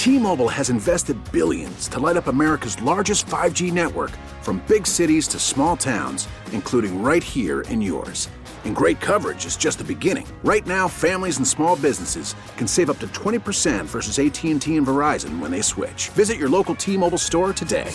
T-Mobile has invested billions to light up America's largest 5G network, from big cities to small towns, including right here in yours. And great coverage is just the beginning. Right now, families and small businesses can save up to 20% versus AT&T and Verizon when they switch. Visit your local T-Mobile store today.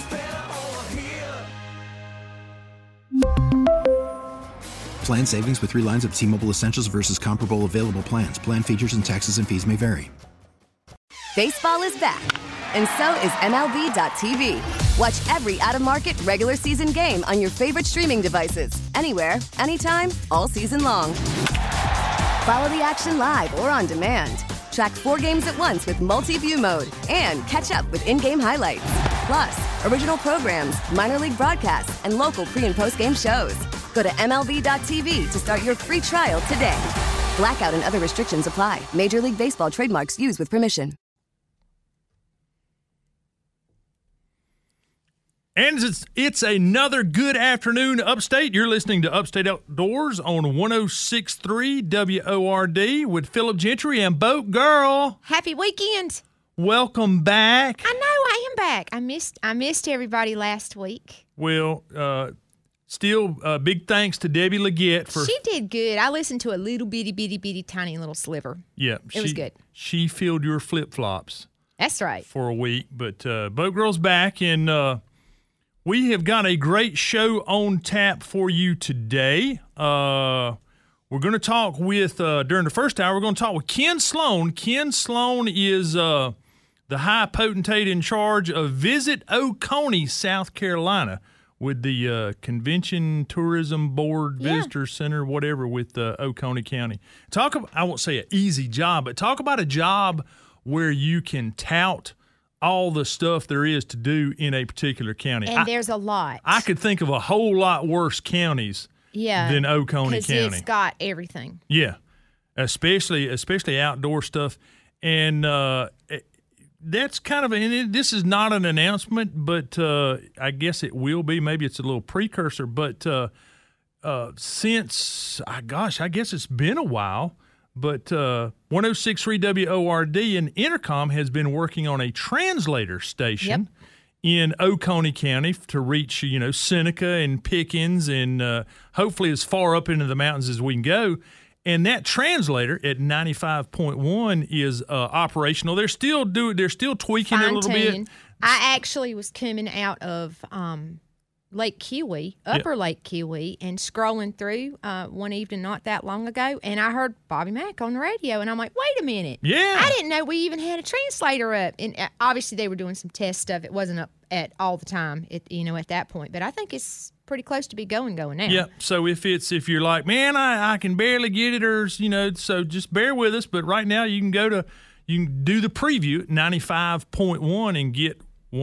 Plan savings with 3 lines of T-Mobile Essentials versus comparable available plans. Plan features and taxes and fees may vary. Baseball is back, and so is MLB.tv. Watch every out-of-market regular season game on your favorite streaming devices, anywhere, anytime, all season long. Follow the action live or on demand. Track 4 games at once with multi-view mode and catch up with in-game highlights. Plus, original programs, minor league broadcasts, and local pre- and post-game shows. Go to MLB.tv to start your free trial today. Blackout and other restrictions apply. Major League Baseball trademarks used with permission. And it's another good afternoon upstate. You're listening to Upstate Outdoors on 106.3 WORD with Philip Gentry and Boat Girl. Happy weekend. Welcome back. I know I am back. I missed everybody last week. Well, still big thanks to Debbie Leggett for. She did good. I listened to a little bitty tiny little sliver. Yeah, it was good. She filled your flip flops. That's right. For a week, but Boat Girl's back and. We have got a great show on tap for you today. We're going to talk with, during the first hour, we're going to talk with Ken Sloan. Ken Sloan is the high potentate in charge of Visit Oconee, South Carolina, with the Convention Tourism Board, Visitor Center, whatever, with Oconee County. I won't say an easy job, but talk about a job where you can tout all the stuff there is to do in a particular county. And there's a lot. I could think of a whole lot worse counties than Oconee County. Because it's got everything. Yeah, especially outdoor stuff. And that's kind of this is not an announcement, but I guess it will be. Maybe it's a little precursor. But since, I guess it's been a while, but 106.3 WORD and Intercom has been working on a translator station in Oconee County to reach, Seneca and Pickens and hopefully as far up into the mountains as we can go. And that translator at 95.1 is operational. They're still tweaking it a little bit. I actually was coming out of Lake Keowee, Upper Lake Keowee, and scrolling through one evening not that long ago, and I heard Bobby Mack on the radio, and I'm like, wait a minute. Yeah. I didn't know we even had a translator up. And obviously they were doing some test stuff. It wasn't up at all the time, at that point. But I think it's pretty close to be going now. Yeah, so if you're like, man, I can barely get it, or, so just bear with us. But right now you can do the preview at 95.1 and get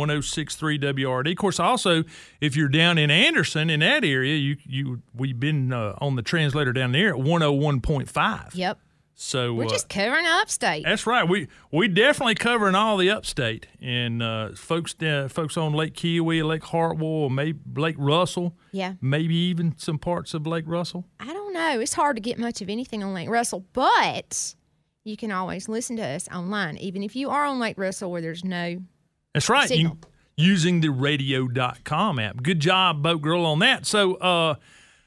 106.3 WRD. Of course, also, if you're down in Anderson, in that area, we've been on the translator down there at 101.5. Yep. So we're just covering upstate. That's right. We definitely covering all the upstate, and folks on Lake Keowee, Lake Hartwell, maybe Lake Russell. Yeah. Maybe even some parts of Lake Russell. I don't know. It's hard to get much of anything on Lake Russell, but you can always listen to us online, even if you are on Lake Russell where there's no. That's right. Using the radio.com app. Good job, Boat Girl, on that. So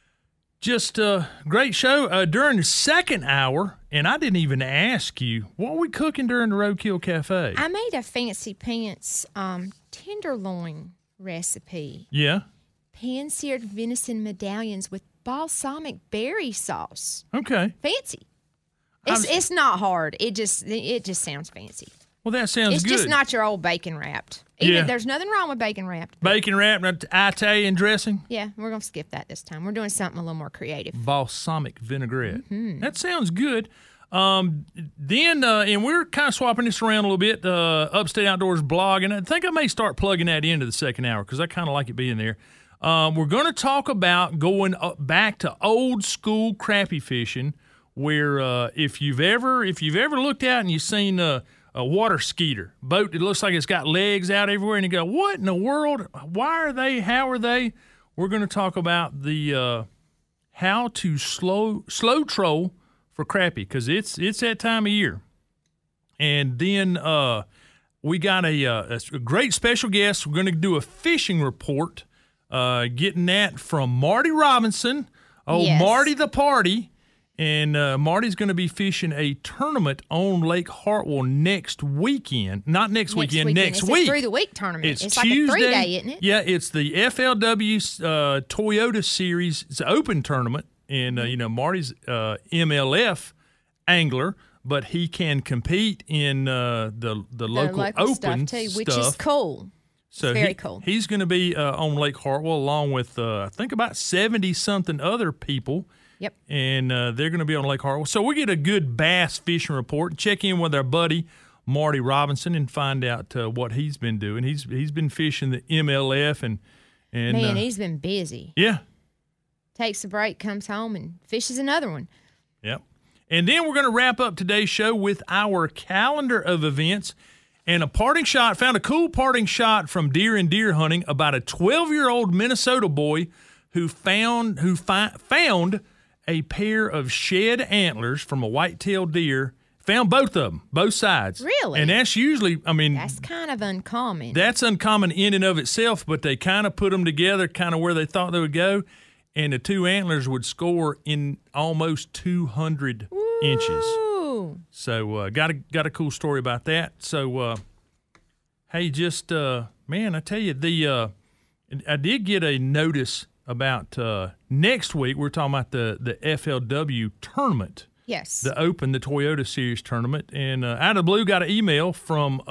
just a great show. During the second hour, and I didn't even ask you, what were we cooking during the Roadkill Cafe? I made a fancy pants tenderloin recipe. Yeah. Pan-seared venison medallions with balsamic berry sauce. Okay. Fancy. It's not hard. It just sounds fancy. Well, that sounds good. It's just not your old bacon wrapped. There's nothing wrong with bacon wrapped. Bacon wrapped, Italian dressing? Yeah, we're going to skip that this time. We're doing something a little more creative. Balsamic vinaigrette. Mm-hmm. That sounds good. Then, and we're kind of swapping this around a little bit, Upstate Outdoors blog, and I think I may start plugging that into the second hour because I kind of like it being there. We're going to talk about going back to old school crappie fishing, where if you've ever looked out and you've seen a water skeeter boat that looks like it's got legs out everywhere, and you go, what in the world? Why are they? How are they? We're going to talk about the how to slow troll for crappie, because it's that time of year. And then we got a great special guest. We're going to do a fishing report, getting that from Marty Robinson. Oh, Yes. Marty the Party. And Marty's going to be fishing a tournament on Lake Hartwell next weekend. Not next weekend, next It's week. a through-the-week tournament. It's like Tuesday. a 3-day, isn't it? Yeah, it's the FLW Toyota Series. It's an open tournament. And, Marty's MLF angler, but he can compete in the local open stuff, too, which is cool. So Very cool. He's going to be on Lake Hartwell along with, I think, about 70-something other people. Yep. And they're going to be on Lake Hartwell. So we get a good bass fishing report and check in with our buddy Marty Robinson and find out what he's been doing. He's been fishing the MLF and Man, he's been busy. Yeah. Takes a break, comes home, and fishes another one. Yep. And then we're going to wrap up today's show with our calendar of events and a parting shot. Found a cool parting shot from Deer and Deer Hunting about a 12-year-old Minnesota boy who found a pair of shed antlers from a white-tailed deer. Found both of them, both sides. Really? And that's usually, That's kind of uncommon. that's uncommon in and of itself, but they kind of put them together kind of where they thought they would go, and the two antlers would score in almost 200 inches. Ooh. So got a cool story about that. So, hey, just, man, I tell you, I did get a notice about next week. We're talking about the FLW tournament. Yes. The Open, the Toyota Series tournament. And out of the blue, got an email from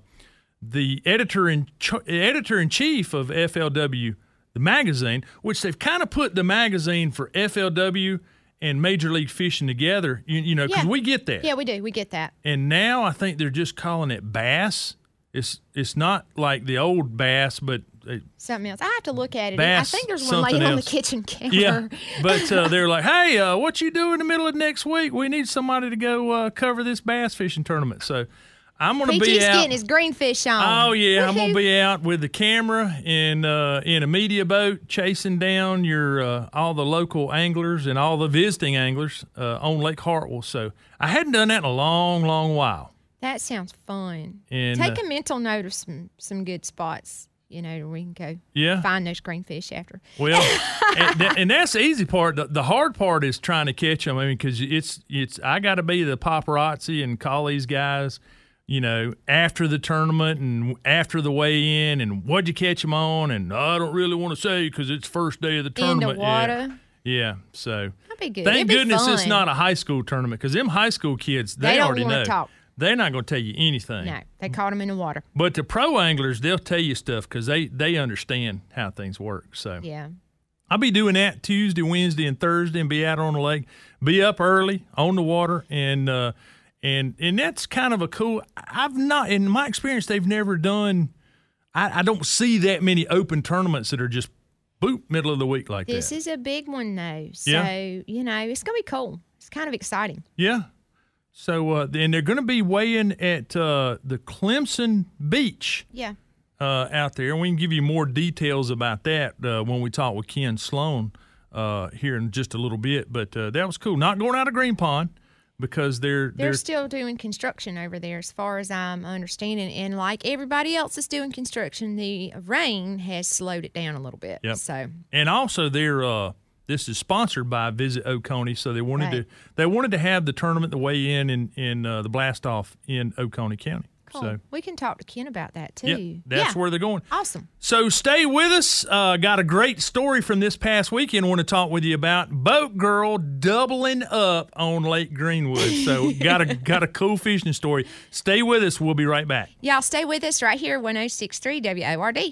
the editor-in-chief of FLW, the magazine, which they've kind of put the magazine for FLW and Major League Fishing together, because we get that. Yeah, we do. We get that. And now I think they're just calling it bass. It's not like the old bass, but Something else. I have to look at it. Bass, I think there's one something laying on the else. kitchen counter. yeah. But they're like, hey, what you do in the middle of next week? We need somebody to go cover this bass fishing tournament. So I'm going to be PG's out. getting his greenfish on. Oh, yeah. I'm going Woohoo. to be out with the camera and in a media boat chasing down your all the local anglers and all the visiting anglers on Lake Hartwell. So I hadn't done that in a long, long while. That sounds fun. And, Take a mental note of some good spots, where we can go Yeah. find those greenfish after. Well, and that's the easy part. The hard part is trying to catch them. Because it's I got to be the paparazzi and call these guys, after the tournament and after the weigh-in and what'd you catch them on? And I don't really want to say because it's first day of the In the tournament. water. Yeah. So That'd be good. thank It'd be goodness it's fun. not a high school tournament because them high school kids, They don't already wanna know. talk. They're not going to tell you anything. No, they caught them in the water. But the pro anglers, they'll tell you stuff because they understand how things work. So Yeah. I'll be doing that Tuesday, Wednesday, and Thursday, and be out on the lake. Be up early on the water, and that's kind of a cool. I've not, in my experience, they've never done. I don't see that many open tournaments that are just boop middle of the week like This that. is a big one, though. So, Yeah. it's going to be cool. It's kind of exciting. Yeah. So and they're going to be weighing at the Clemson Beach. Yeah. Out there, and we can give you more details about that when we talk with Ken Sloan here in just a little bit. But that was cool. Not going out of Green Pond because they're still doing construction over there, as far as I'm understanding. And like everybody else is doing construction, the rain has slowed it down a little bit. Yep. So and also they're this is sponsored by Visit Oconee, so they wanted Right. to have the tournament, the weigh in the blast off in Oconee County. cool. So We can talk to Ken about that too. yep, that's where they're going. Awesome. So stay with us. Got a great story from this past weekend I want to talk with you about. Boat Girl doubling up on Lake Greenwood. So got a cool fishing story. Stay with us. We'll be right back. Y'all stay with us right here, 106.3 WORD.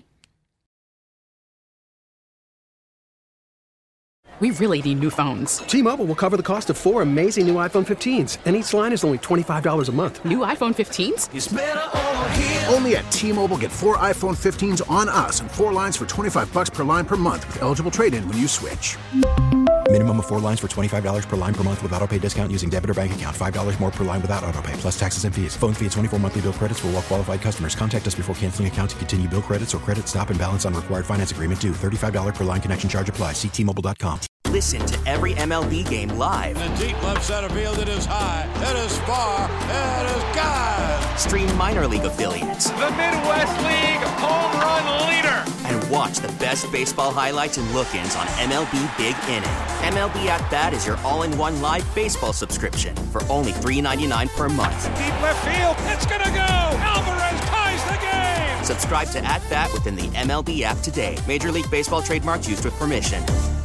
We really need new phones. T-Mobile will cover the cost of 4 amazing new iPhone 15s, and each line is only $25 a month. New iPhone 15s? Only at T-Mobile, get 4 iPhone 15s on us and 4 lines for $25 per line per month with eligible trade-in when you switch. Minimum of 4 lines for $25 per line per month with auto pay discount using debit or bank account. $5 more per line without auto pay, plus taxes and fees. Phone fee at 24 monthly bill credits for well-qualified customers. Contact us before canceling account to continue bill credits or credit stop and balance on required finance agreement due. $35 per line connection charge applies. See T-Mobile.com. Listen to every MLB game live. In the deep left center field, it is high, it is far, it is gone. Stream minor league affiliates. The Midwest League home run leader. And watch the best baseball highlights and look-ins on MLB Big Inning. MLB At Bat is your all-in-one live baseball subscription for only $3.99 per month. Deep left field, it's gonna go. Alvarez ties the game. Subscribe to At Bat within the MLB app today. Major League Baseball trademarks used with permission.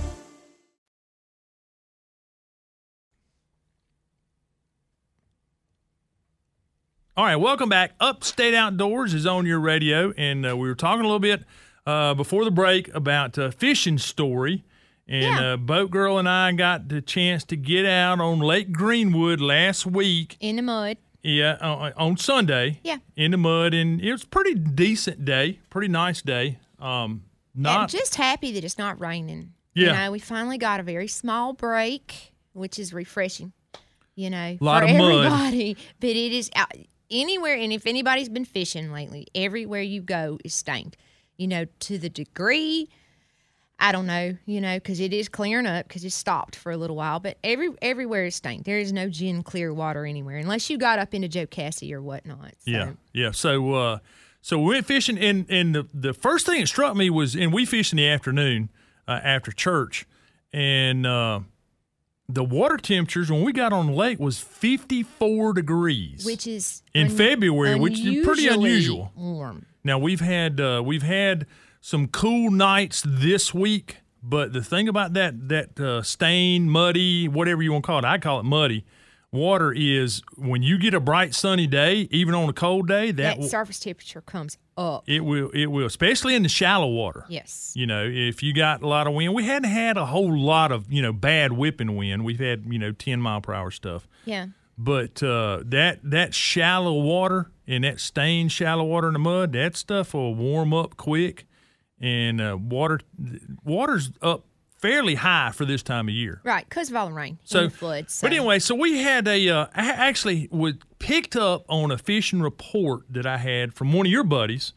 All right, welcome back. Upstate Outdoors is on your radio, and we were talking a little bit before the break about fishing story, and Boat Girl and I got the chance to get out on Lake Greenwood last week. In the mud. Yeah, on Sunday. Yeah. In the mud, and it was a pretty decent day, pretty nice day. I'm just happy that it's not raining. Yeah. You know, we finally got a very small break, which is refreshing, you know, lot for of mud. everybody. But it is out anywhere, and if anybody's been fishing lately, everywhere you go is stained, you know, to the degree, I don't know, you know, because it is clearing up because it stopped for a little while, but everywhere is stained. There is no gin clear water anywhere unless you got up into Joe Cassie or whatnot. So. Yeah. So we went fishing, and the first thing that struck me was, and we fished in the afternoon after church, and the water temperatures when we got on the lake was 54 degrees, which is in February, which is pretty unusual. Warm. Now we've had some cool nights this week, but the thing about that stained, muddy, whatever you want to call it, I call it muddy water, is when you get a bright sunny day, even on a cold day, that surface temperature comes up. It will, especially in the shallow water. Yes. You know, if you got a lot of wind, we hadn't had a whole lot of, you know, bad whipping wind. We've had, 10 mile per hour stuff. Yeah. But that shallow water and that stained shallow water in the mud, that stuff will warm up quick, and water's up fairly high for this time of year. Right, because of all the rain and the floods. So. But anyway, so we had I actually picked up on a fishing report that I had from one of your buddies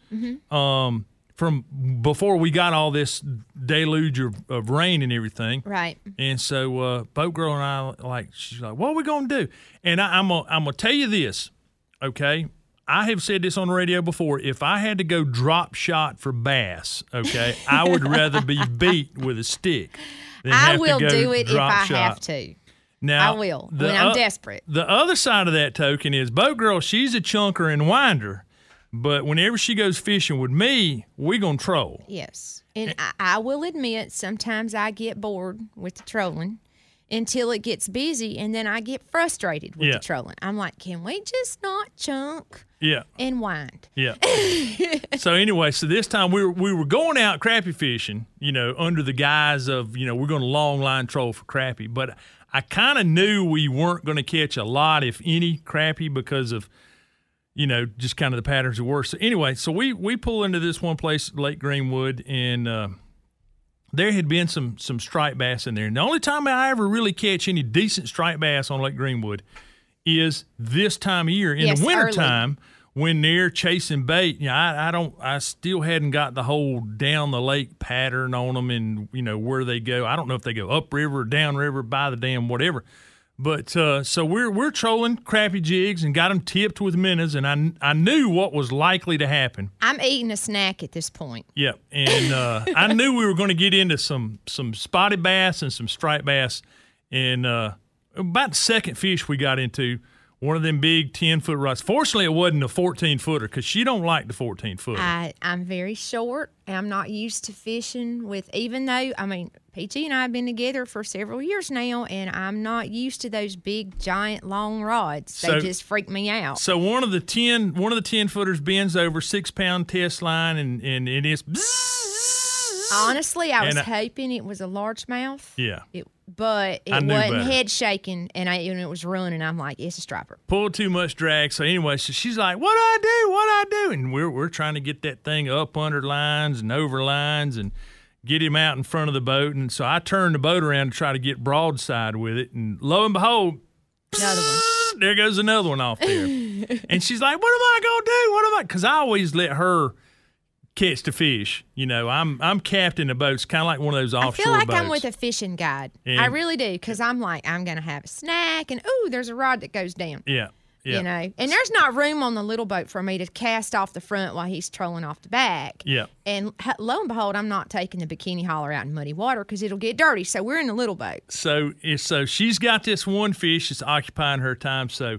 from before we got all this deluge of rain and everything. Right. And so Boat Girl and I, she's like, what are we going to do? And I'm going to tell you this, okay? I have said this on the radio before. If I had to go drop shot for bass, okay, I would rather be beat with a stick than I will do it if I shot. have to. Now, I will when I'm desperate. The other side of that token is Boat Girl, she's a chunker and winder, but whenever she goes fishing with me, we're going to troll. Yes. And I will admit sometimes I get bored with the trolling until it gets busy, and then I get frustrated with the trolling. I'm like, can we just not chunk and wind? Yeah. So anyway, so this time we were going out crappie fishing, under the guise of, we're going to long line troll for crappie. But I kind of knew we weren't going to catch a lot, if any, crappie because of, just kind of the patterns of work. So anyway, so we pull into this one place, Lake Greenwood, and there had been some striped bass in there. And the only time I ever really catch any decent striped bass on Lake Greenwood is this time of year. In the wintertime, when they're chasing bait, I still hadn't got the whole down the lake pattern on them and, where they go. I don't know if they go upriver, downriver, by the dam, whatever. But so we're trolling crappie jigs and got them tipped with minnows, and I knew what was likely to happen. I'm eating a snack at this point. Yep, and I knew we were going to get into some spotted bass and some striped bass, and about the second fish we got into, one of them big 10-foot rods. Fortunately, it wasn't a 14-footer because she don't like the 14-footer. I'm very short. I'm not used to fishing with, even though, PG and I have been together for several years now, and I'm not used to those big, giant, long rods. They just freak me out. So one of the 10-footers bends over, 6-pound test line, and it is. Honestly, I was hoping it was a largemouth. Yeah. But it wasn't head shaking, and it was running. I'm like, it's a striper. Pulled too much drag. So anyway, so she's like, what do I do? And we're trying to get that thing up under lines and over lines and get him out in front of the boat. And so I turned the boat around to try to get broadside with it. And lo and behold, Another one. there goes another one off there. And she's like, what am I going to do? What am I? Because I always let her catch the fish. You know, I'm captain of boats, kind of like one of those offshore boats. I feel like I'm with a fishing guide. Yeah. I really do, because I'm like, I'm going to have a snack, and, ooh, there's a rod that goes down. Yeah. Yeah. You know, and there's not room on the little boat for me to cast off the front while he's trolling off the back. Yeah. And lo and behold, I'm not taking the bikini hauler out in muddy water because it'll get dirty. So we're in the little boat. So she's got this one fish that's occupying her time. So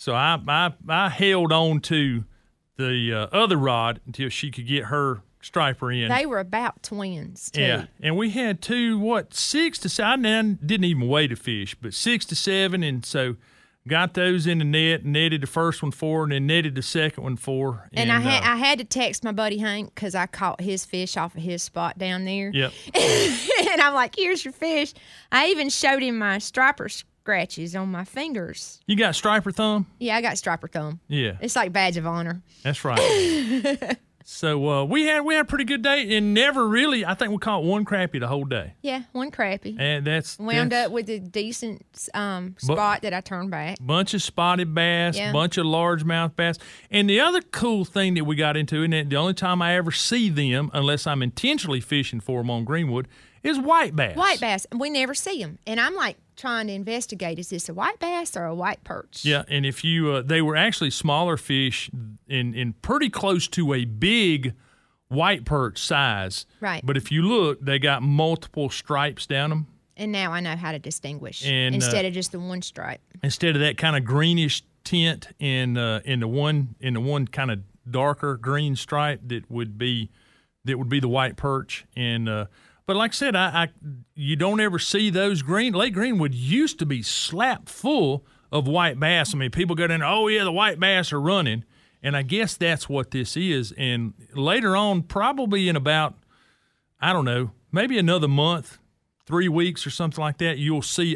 I held on to the other rod until she could get her striper in. They were about twins, too. Yeah, and we had 6 to 7. I didn't even weigh the fish, but 6 to 7, and so got those in the net, netted the first one for her, and then netted the second one for her. And I had to text my buddy Hank because I caught his fish off of his spot down there. Yep. And I'm like, here's your fish. I even showed him my striper scratches on my fingers. You got striper thumb? Yeah, I got striper thumb. Yeah. It's like badge of honor. That's right. So we had a pretty good day, and never really, I think we caught one crappie the whole day. Yeah, one crappie. And wound up with a decent spot that I turned back. Bunch of spotted bass, bunch of largemouth bass. And the other cool thing that we got into, and the only time I ever see them, unless I'm intentionally fishing for them on Greenwood, is white bass. White bass. We never see them. And I'm like trying to investigate, is this a white bass or a white perch? Yeah, and if you they were actually smaller fish in pretty close to a big white perch size. Right. But if you look, they got multiple stripes down them. And now I know how to distinguish instead of just the one stripe. Instead of that kind of greenish tint in the one kind of darker green stripe that would be the white perch. And but like I said, you don't ever see those Lake Greenwood used to be slapped full of white bass. I mean, people go down, oh yeah, the white bass are running, and I guess that's what this is. And later on, probably in about, I don't know, maybe another month, 3 weeks or something like that, you'll see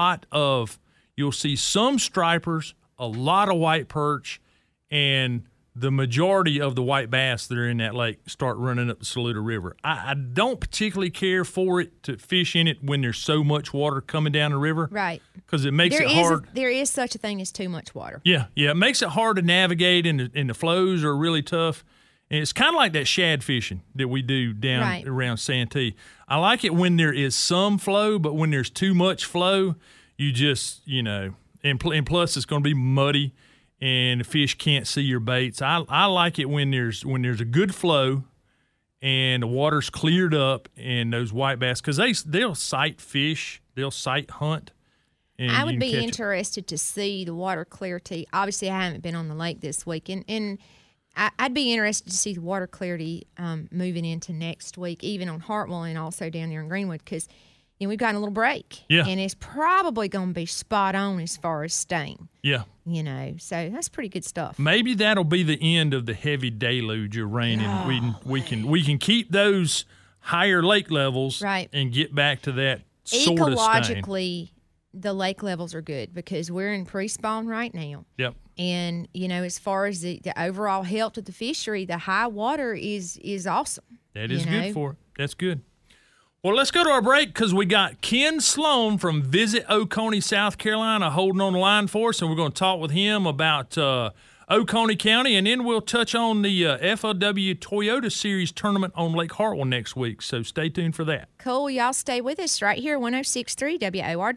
some stripers, a lot of white perch, and the majority of the white bass that are in that lake start running up the Saluda River. I don't particularly care for it to fish in it when there's so much water coming down the river. Right. Because it makes it hard. There is such a thing as too much water. Yeah. It makes it hard to navigate, and the flows are really tough. And it's kind of like that shad fishing that we do down around Santee. I like it when there is some flow, but when there's too much flow, you just, and plus it's going to be muddy, and the fish can't see your baits. I like it when there's a good flow and the water's cleared up, and those white bass, because they'll sight fish, they'll sight hunt. And I would be interested to see the water clarity. Obviously, I haven't been on the lake this week, and I'd be interested to see the water clarity moving into next week, even on Hartwell and also down there in Greenwood, because we've gotten a little break. Yeah. And it's probably going to be spot on as far as staying. Yeah. So that's pretty good stuff. Maybe that'll be the end of the heavy deluge of rain, and we can keep those higher lake levels and get back to that sort of ecologically. The lake levels are good because we're in pre-spawn right now. Yep. And as far as the overall health of the fishery, the high water is awesome. That is good for it. That's good. Well, let's go to our break because we got Ken Sloan from Visit Oconee, South Carolina, holding on the line for us, and we're going to talk with him about Oconee County, and then we'll touch on the FLW Toyota Series tournament on Lake Hartwell next week, so stay tuned for that. Cool. Y'all stay with us right here, 106.3 WORD.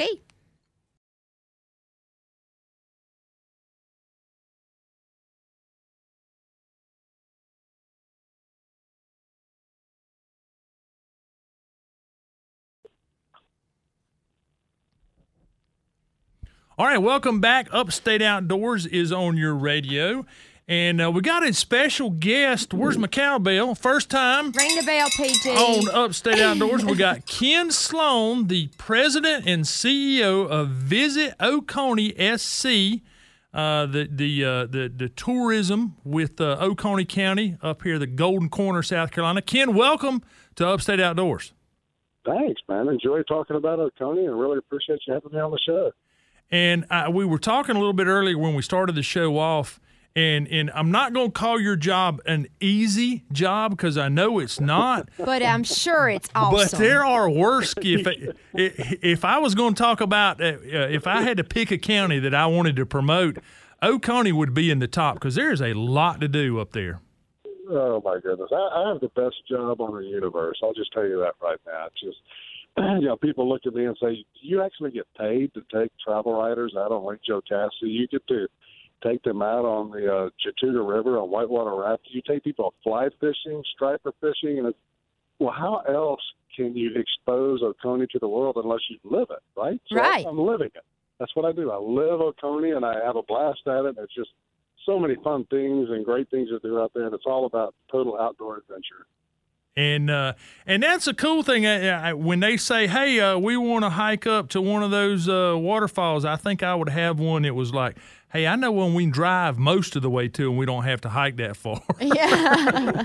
All right, welcome back. Upstate Outdoors is on your radio. And we got a special guest. Where's my cowbell? First time. Ring the bell, PG. On Upstate Outdoors, we got Ken Sloan, the president and CEO of Visit Oconee SC, the tourism with Oconee County up here, the Golden Corner, South Carolina. Ken, welcome to Upstate Outdoors. Thanks, man. Enjoy talking about Oconee and really appreciate you having me on the show. And we were talking a little bit earlier when we started the show off, And I'm not going to call your job an easy job because I know it's not. But I'm sure it's awesome. But there are worse. If I was going to talk about, if I had to pick a county that I wanted to promote, Oconee would be in the top because there's a lot to do up there. Oh, my goodness. I have the best job on the universe. I'll just tell you that right now. It's just, people look at me and say, do you actually get paid to take travel riders out on Lake Jocassee? You get to take them out on the Chattooga River on whitewater rafting. You take people fly fishing, striper fishing, and well, how else can you expose Oconee to the world unless you live it, right? So right. I'm living it. That's what I do. I live Oconee, and I have a blast at it. It's just so many fun things and great things to do out there, and it's all about total outdoor adventure. And that's a cool thing. When they say, hey, we want to hike up to one of those waterfalls, I think I would have one that was like, hey, I know one we can drive most of the way to and we don't have to hike that far. Yeah.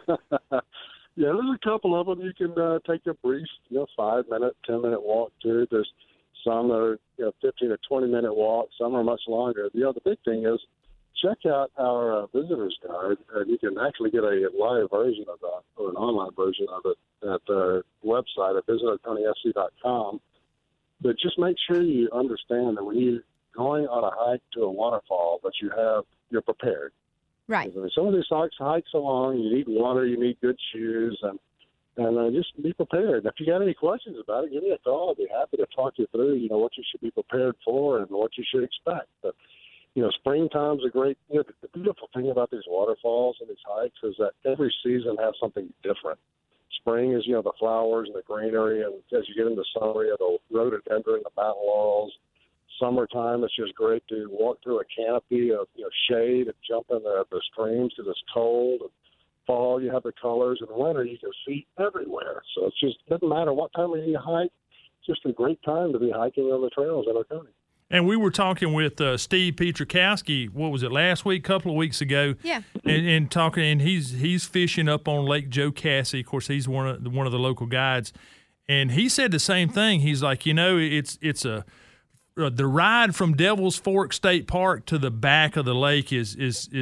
Yeah, there's a couple of them you can take a brief, 5-minute, 10-minute walk to. There's some that are 15 to 20-minute walk. Some are much longer. The big thing is check out our visitor's guide, and you can actually get a live version of that or an online version of it at the website at visitoconeesc.com. But just make sure you understand that when you're going on a hike to a waterfall, that you're prepared. Right. Some of these hikes along, you need water, you need good shoes, and just be prepared. If you got any questions about it, give me a call. I'd be happy to talk you through, what you should be prepared for and what you should expect. But springtime's a great. The beautiful thing about these waterfalls and these hikes is that every season has something different. Spring is the flowers and the greenery, and as you get into summer, you have the rhododendron, the mountain laurels. Summertime, it's just great to walk through a canopy of shade and jump in the streams because it's cold. And fall, you have the colors. In winter, you can see everywhere. So it just doesn't matter what time of year you hike. It's just a great time to be hiking on the trails in Oconee. And we were talking with Steve Pietrkowski, what was it, last week, a couple of weeks ago? Yeah. And talking, and he's fishing up on Lake Jocassee. Of course, he's one of the local guides. And he said the same thing. He's like, it's the ride from Devil's Fork State Park to the back of the lake is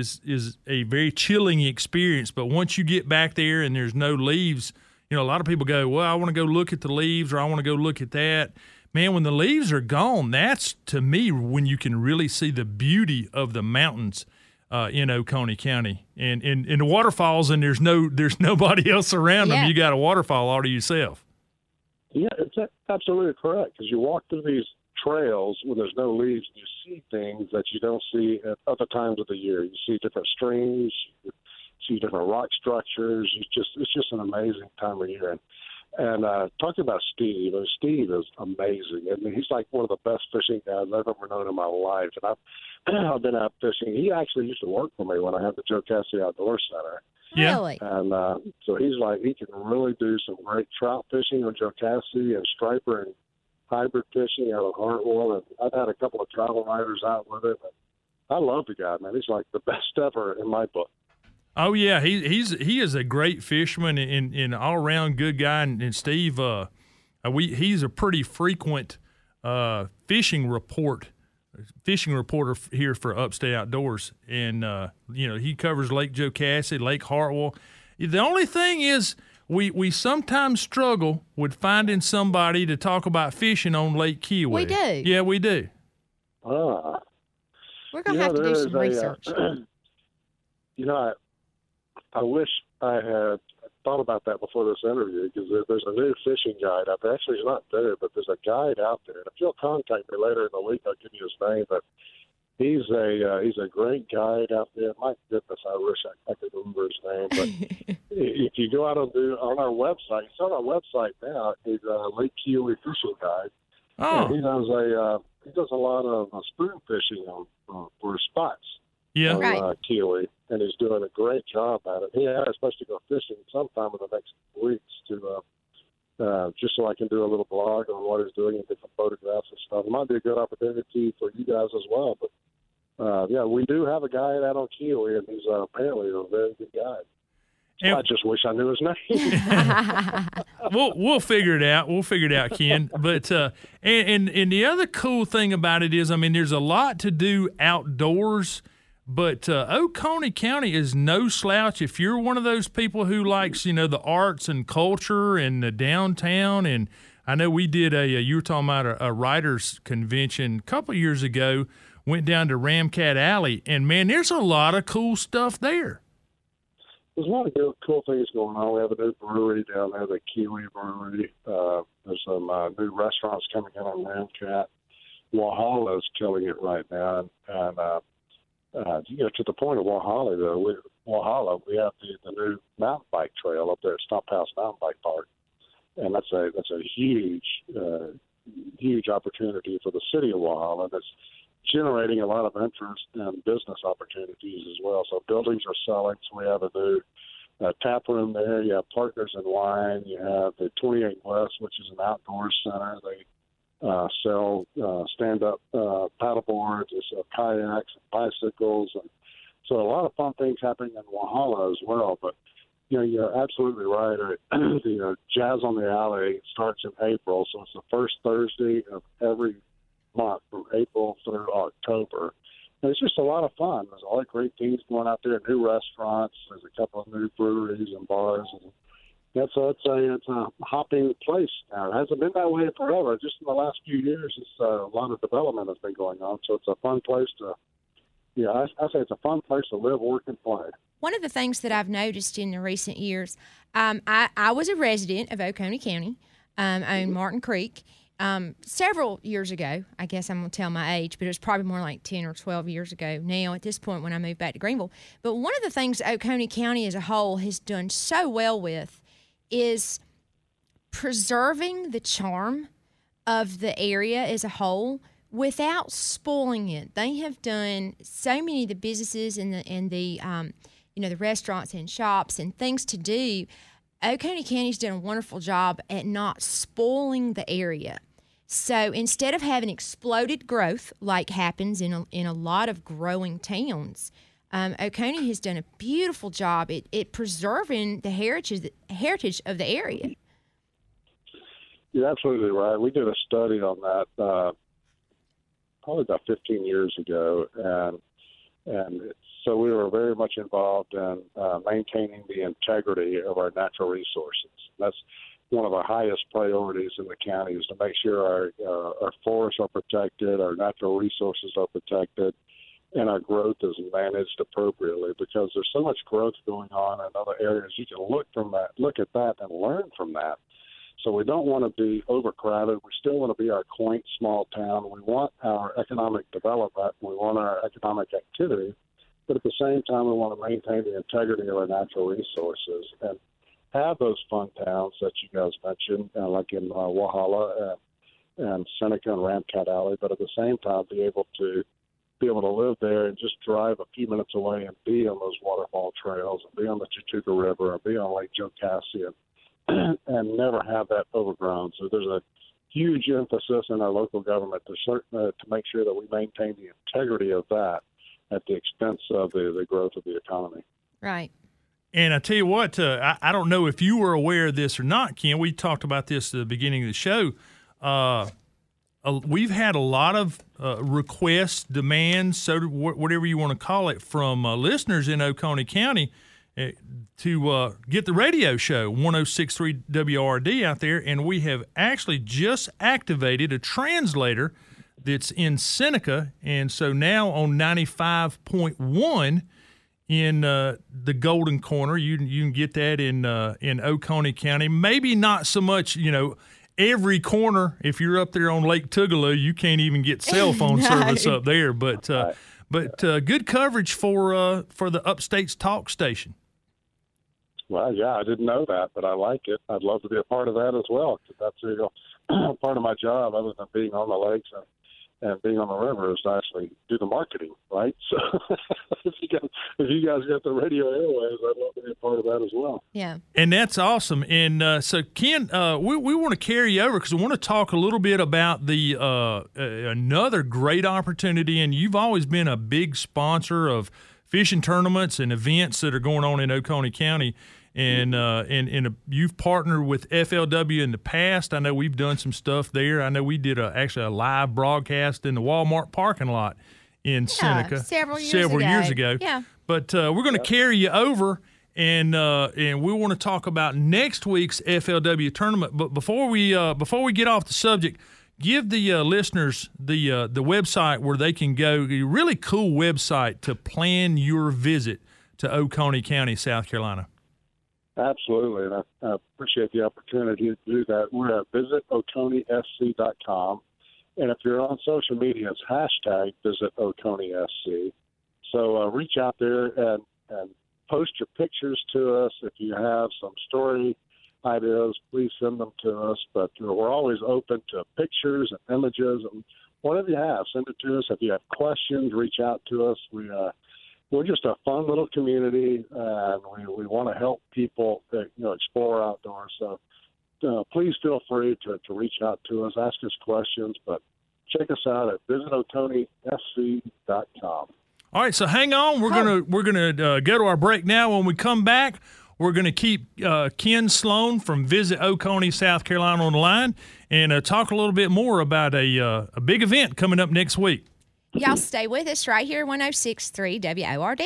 a very chilling experience. But once you get back there and there's no leaves, a lot of people go, well, I want to go look at the leaves or I want to go look at that. Man, when the leaves are gone, that's, to me, when you can really see the beauty of the mountains in Oconee County. And in the waterfalls, and there's nobody else around them. You got a waterfall all to yourself. Yeah, it's absolutely correct, because you walk through these trails when there's no leaves, and you see things that you don't see at other times of the year. You see different streams, you see different rock structures. It's just an amazing time of year. And talking about Steve is amazing. I mean, he's like one of the best fishing guys I've ever known in my life. And I've been out fishing. He actually used to work for me when I had the Jocassee Outdoor Center. Yeah. Really? And so he can really do some great trout fishing on Jocassee and striper and hybrid fishing out of Hartwell. And I've had a couple of travel riders out with it. I love the guy, man. He's like the best ever in my book. Oh yeah, he is a great fisherman and all around good guy. And Steve, he's a pretty frequent fishing reporter here for Upstate Outdoors, and he covers Lake Jocassee, Lake Hartwell. The only thing is we sometimes struggle with finding somebody to talk about fishing on Lake Kiowee. We do. Yeah, we do. We're gonna have to do some research. I wish I had thought about that before this interview, because there's a new fishing guide out there. Actually, he's not there, but there's a guide out there. And if you'll contact me later in the week, I'll give you his name. But he's a great guide out there. My goodness, I wish I could remember his name. But if you go out on our website, it's on our website now. He's a Lake Kiowee fishing guide. Oh. And he does a lot of spoon fishing for spots. Yeah, on Kiowee, and he's doing a great job at it. He is supposed to go fishing sometime in the next weeks to just so I can do a little blog on what he's doing and get some photographs and stuff. It might be a good opportunity for you guys as well. But we do have a guide out on Kiowee, and he's apparently a very good guide. And I just wish I knew his name. We'll figure it out. We'll figure it out, Ken. But and the other cool thing about it is, I mean, there's a lot to do outdoors. But Oconee County is no slouch. If you're one of those people who likes, the arts and culture and the downtown, and I know we did you were talking about a writers convention a couple of years ago, went down to Ramcat Alley, and man, there's a lot of cool stuff there. There's a lot of good, cool things going on. We have a new brewery down there, the Kiwi Brewery. There's some new restaurants coming in on Ramcat. Walhalla is killing it right now, and to the point of Walhalla, though, we have the new mountain bike trail up there at Stump House Mountain Bike Park, and that's a huge opportunity for the city of Walhalla. That's generating a lot of interest and business opportunities as well. So buildings are selling. So we have a new tap room there. You have Partners in Wine. You have the 28 West, which is an outdoor center. They sell stand-up paddle boards, kayaks, and bicycles, and so a lot of fun things happening in Walhalla as well. But you're absolutely right. Jazz on the Alley starts in April, so it's the first Thursday of every month from April through October. And it's just a lot of fun. There's a lot of great things going out there, new restaurants. There's a couple of new breweries and bars. And it's a hopping place now. It hasn't been that way forever. Just in the last few years, a lot of development has been going on. So it's a fun place to, I say it's a fun place to live, work, and play. One of the things that I've noticed in the recent years, I was a resident of Oconee County, on Martin Creek. Several years ago, I guess I'm going to tell my age, but it was probably more like 10 or 12 years ago now at this point when I moved back to Greenville. But one of the things Oconee County as a whole has done so well with is preserving the charm of the area as a whole without spoiling it. They have done so many of the businesses and the restaurants and shops and things to do. Oconee County's done a wonderful job at not spoiling the area. So instead of having exploded growth like happens in a lot of growing towns, Oconee has done a beautiful job at preserving the heritage of the area. You're absolutely right. We did a study on that probably about 15 years ago, and so we were very much involved in maintaining the integrity of our natural resources. That's one of our highest priorities in the county, is to make sure our forests are protected, our natural resources are protected, and our growth is managed appropriately, because there's so much growth going on in other areas. You can look at that and learn from that. So we don't want to be overcrowded. We still want to be our quaint small town. We want our economic development. We want our economic activity. But at the same time, we want to maintain the integrity of our natural resources and have those fun towns that you guys mentioned, like in Walhalla and Seneca and Ramcat Alley. But at the same time, be able to live there and just drive a few minutes away and be on those waterfall trails and be on the Chattooga River and be on Lake Jocassee and never have that overgrown. So there's a huge emphasis in our local government to make sure that we maintain the integrity of that at the expense of the growth of the economy. Right. And I tell you what, I don't know if you were aware of this or not, Ken. We talked about this at the beginning of the show. We've had a lot of requests, demands, so whatever you want to call it, from listeners in Oconee County to get the radio show 106.3 WRD out there. And we have actually just activated a translator that's in Seneca, and so now on 95.1 in the Golden Corner, you can get that in Oconee County. Maybe not so much, every corner. If you're up there on Lake Tougaloo, you can't even get cell phone service up there. But good coverage for the Upstate's talk station. Well, yeah, I didn't know that, but I like it. I'd love to be a part of that as well, because that's part of my job, other than being on the lakes and being on the river, is to actually do the marketing, right? So if you guys get the radio airwaves, I'd love to be a part of that as well. Yeah. And that's awesome. And so, Ken, we want to carry you over because we want to talk a little bit about the another great opportunity. And you've always been a big sponsor of fishing tournaments and events that are going on in Oconee County. And you've partnered with FLW in the past. I know we've done some stuff there. I know we did actually a live broadcast in the Walmart parking lot in Seneca several years ago. Yeah. But we're going to carry you over, and we want to talk about next week's FLW tournament. But before we get off the subject, give the listeners the website where they can go. A really cool website to plan your visit to Oconee County, South Carolina. Absolutely, and I appreciate the opportunity to do that. We're at visitoconeesc.com, and if you're on social media, it's hashtag visitoconeesc. So reach out there and post your pictures to us. If you have some story ideas, please send them to us. But we're always open to pictures and images, and whatever you have, send it to us. If you have questions, reach out to us. We're just a fun little community, and we want to help people explore outdoors. So please feel free to reach out to us, ask us questions, but check us out at visitoconeesc.com. All right, so hang on. We're gonna go to our break now. When we come back, we're gonna keep Ken Sloan from Visit Oconee, South Carolina on the line, and talk a little bit more about a big event coming up next week. Y'all stay with us right here, 106.3 WORD.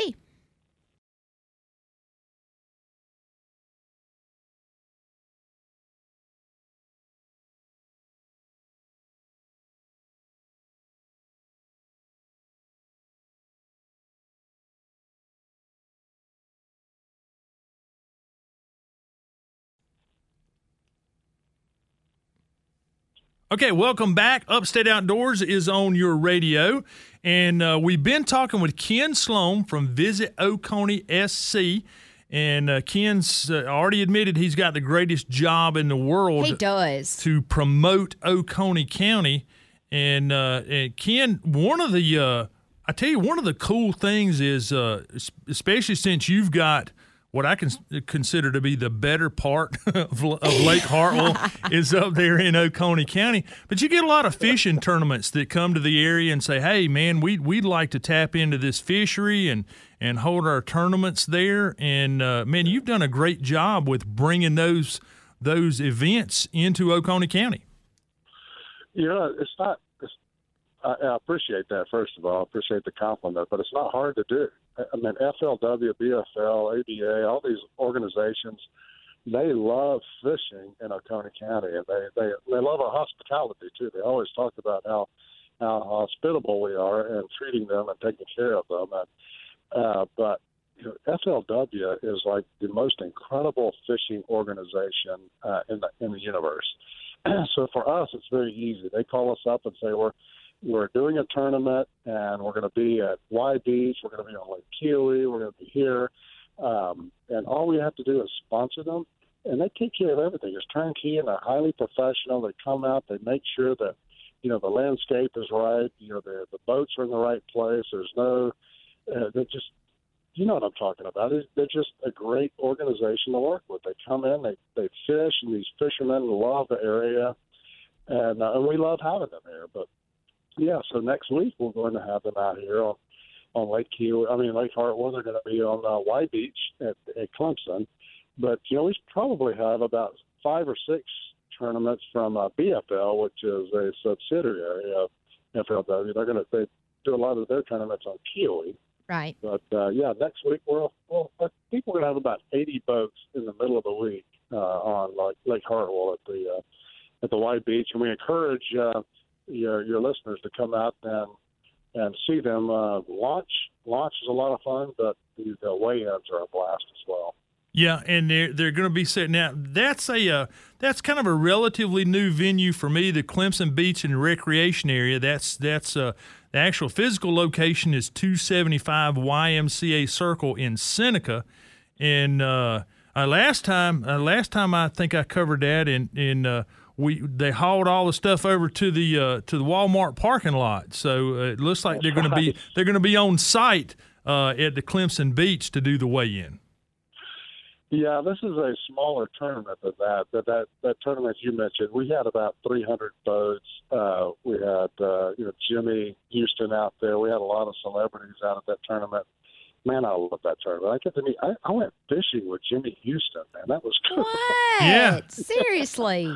Okay, welcome back. Upstate Outdoors is on your radio, and we've been talking with Ken Sloan from Visit Oconee SC, and Ken's already admitted he's got the greatest job in the world. He does. To promote Oconee County, and Ken, one of the cool things is, especially since you've got what I can consider to be the better part of Lake Hartwell is up there in Oconee County. But you get a lot of fishing tournaments that come to the area and say, hey, man, we'd like to tap into this fishery and hold our tournaments there. And, man, you've done a great job with bringing those events into Oconee County. It's not – I appreciate that, first of all. I appreciate the compliment, but it's not hard to do. I mean, FLW, BFL, ABA, all these organizations, they love fishing in Oconee County, and they love our hospitality too. They always talk about how hospitable we are and treating them and taking care of them. But FLW is like the most incredible fishing organization in the universe. So for us, it's very easy. They call us up and say we're doing a tournament, and we're going to be at Y Beach. We're going to be on Lake Keowee. We're going to be here. And all we have to do is sponsor them, and they take care of everything. It's turnkey, and they're highly professional. They come out. They make sure that, the landscape is right. The boats are in the right place. There's no they're just, you know what I'm talking about. They're just a great organization to work with. They come in, they fish, and these fishermen love the area, and we love having them here. But yeah, so next week we're going to have them out here on Lake Hartwell. They're going to be on Y Beach at Clemson. But, we probably have about 5 or 6 tournaments from BFL, which is a subsidiary of FLW. They do a lot of their tournaments on Keowee. Right. But, next week I think we're going to have about 80 boats in the middle of the week on Lake Hartwell at the Y Beach. And we encourage your listeners to come out and see them. Launch is a lot of fun, but the weigh-ins are a blast as well. Yeah, and they're going to be setting out. That's kind of a relatively new venue for me. The Clemson Beach and Recreation area. That's the actual physical location is 275 YMCA Circle in Seneca, and last time I think I covered that in. They hauled all the stuff over to the Walmart parking lot, so it looks like they're going to be on site at the Clemson Beach to do the weigh-in. Yeah, this is a smaller tournament than that. That tournament you mentioned, we had about 300 boats. We had Jimmy Houston out there. We had a lot of celebrities out at that tournament, Man, I love that tournament. I get to meet. I went fishing with Jimmy Houston, man. That was cool. What? Yeah. Seriously.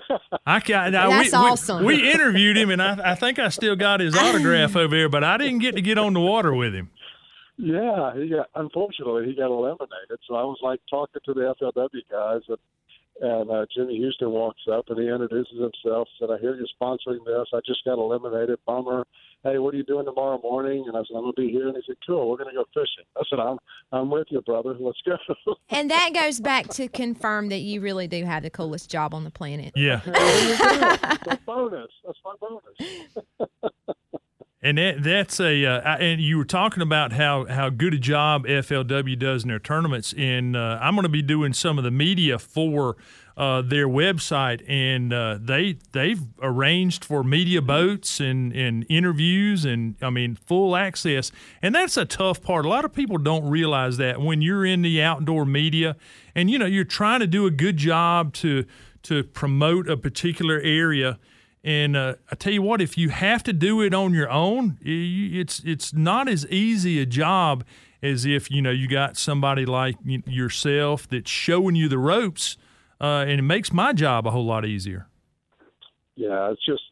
That's awesome. We interviewed him, and I think I still got his autograph over there, but I didn't get on the water with him. Yeah, unfortunately, he got eliminated. So I was like talking to the FLW guys, and Jimmy Houston walks up and he introduces himself. Said, "I hear you're sponsoring this. I just got eliminated. Bummer. Hey, what are you doing tomorrow morning?" And I said, "I'm going to be here." And he said, "Cool, we're going to go fishing." I said, I'm with you, brother. Let's go. And that goes back to confirm that you really do have the coolest job on the planet. Yeah. That's bonus. That's my bonus. And that's and you were talking about how good a job FLW does in their tournaments, and I'm going to be doing some of the media for their website, and they've arranged for media boats and interviews and full access, and that's a tough part. A lot of people don't realize that when you're in the outdoor media, and you're trying to do a good job to promote a particular area. And I tell you what, if you have to do it on your own, it's not as easy a job as if you got somebody like yourself that's showing you the ropes, and it makes my job a whole lot easier. Yeah, it's just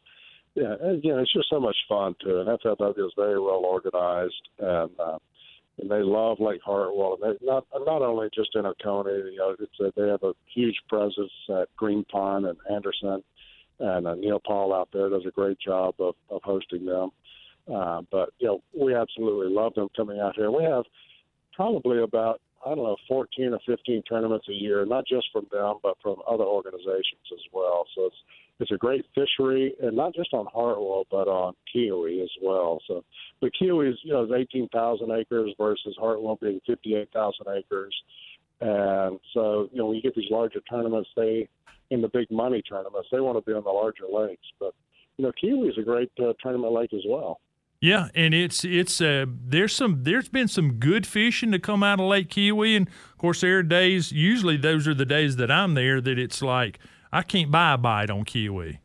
so much fun too. And FLW is very well organized, and they love Lake Hartwell. And they not only just in Oconee, they have a huge presence at Green Pond and Anderson. And Neil Paul out there does a great job of hosting them. But we absolutely love them coming out here. We have probably about, 14 or 15 tournaments a year, not just from them, but from other organizations as well. So it's a great fishery, and not just on Hartwell, but on Kiowee as well. So the Kiowee is 18,000 acres versus Hartwell being 58,000 acres. And so, when you get these larger tournaments, in the big money tournaments, they want to be on the larger lakes. But, Kiowee is a great tournament lake as well. Yeah, and it's there's been some good fishing to come out of Lake Kiowee, and of course there are days, usually those are the days that I'm there, that it's like I can't buy a bite on Kiowee.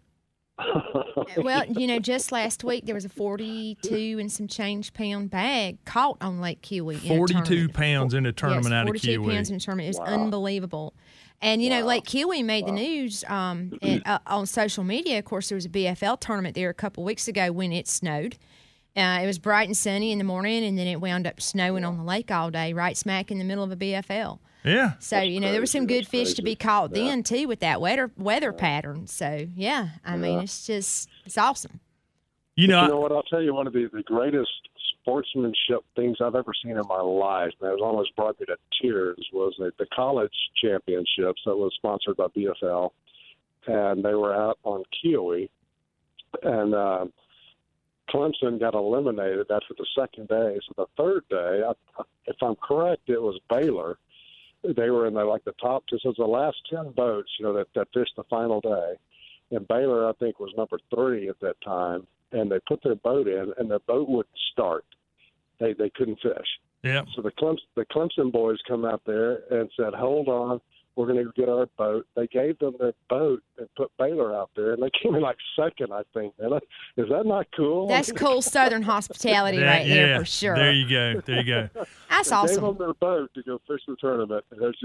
Well, just last week there was a 42 and some change pound bag caught on Lake Kiowee. 42 pounds in a tournament out of Kiowee. 42 pounds in a tournament. It was unbelievable. And, Lake Kiowee made the news on social media. Of course, there was a BFL tournament there a couple weeks ago when it snowed. It was bright and sunny in the morning, and then it wound up snowing on the lake all day, right smack in the middle of a BFL. Yeah. So, there were some good fish to be caught then, too, with that weather pattern. So, it's awesome. You know what? I'll tell you, one of the greatest sportsmanship things I've ever seen in my life, man, it almost brought me to tears, was the college championships that was sponsored by BFL. And they were out on Kiowee. And Clemson got eliminated after the second day. So the third day, if I'm correct, it was Baylor. They were in the top, this was the last 10 boats, that fished the final day. And Baylor, I think, was number 3 at that time. And they put their boat in, and their boat wouldn't start. They couldn't fish. Yeah. So the Clemson boys come out there and said, "Hold on, we're going to get our boat." They gave them their boat and put Baylor out there, and they came in second, I think. Is that not cool? That's cool Southern hospitality right there for sure. There you go. That's awesome. They gave them their boat to go fish the tournament. And it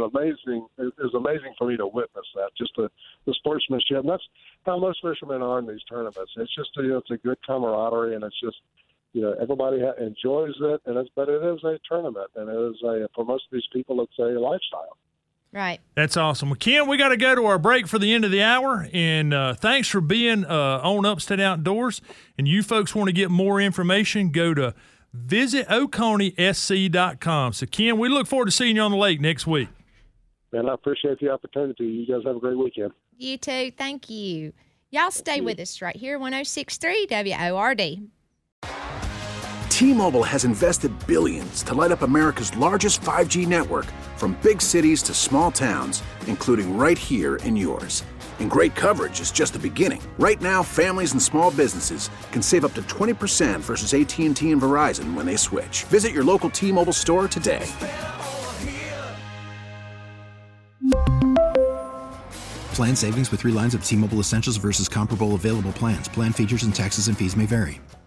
was amazing for me to witness that, just the sportsmanship. And that's how most fishermen are in these tournaments. It's just it's a good camaraderie, and it's just everybody enjoys it, but it is a tournament, and it is for most of these people, it's a lifestyle. Right. That's awesome. Well, Ken, we got to go to our break for the end of the hour, and thanks for being on Upstate Outdoors. And you folks want to get more information, go to visitoconeesc.com. So, Ken, we look forward to seeing you on the lake next week. And I appreciate the opportunity. You guys have a great weekend. You too. Thank you. Y'all stay with us right here, 106.3 WORD. T-Mobile has invested billions to light up America's largest 5G network, from big cities to small towns, including right here in yours. And great coverage is just the beginning. Right now, families and small businesses can save up to 20% versus AT&T and Verizon when they switch. Visit your local T-Mobile store today. Plan savings with 3 lines of T-Mobile Essentials versus comparable available plans. Plan features and taxes and fees may vary.